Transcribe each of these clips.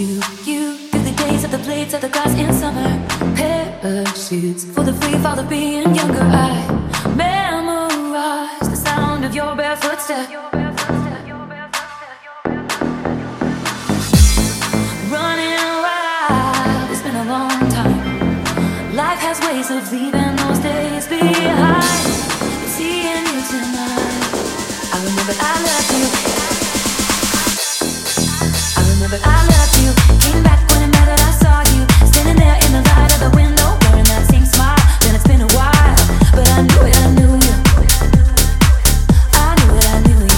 knew you through the days of the blades of the grass in summer. Parachutes for the free fall of being younger. I memorized the sound of your barefoot step. Running wild, it's been a long time. Life has ways of leaving those days behind. Seeing you tonight, I remember I loved you. I remember I loved you. Came back when I met that I saw you standing there in the light of the window, wearing that same smile. Then it's been a while, but I knew it, I knew you. I knew it, I knew you.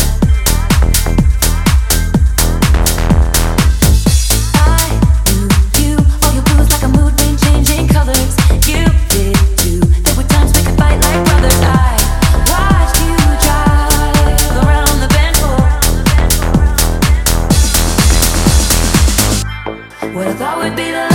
I knew you. All your blues like a mood ring, changing colors. You did too. There were times we could fight like brothers. I watched you drive around the bend. What I thought would be the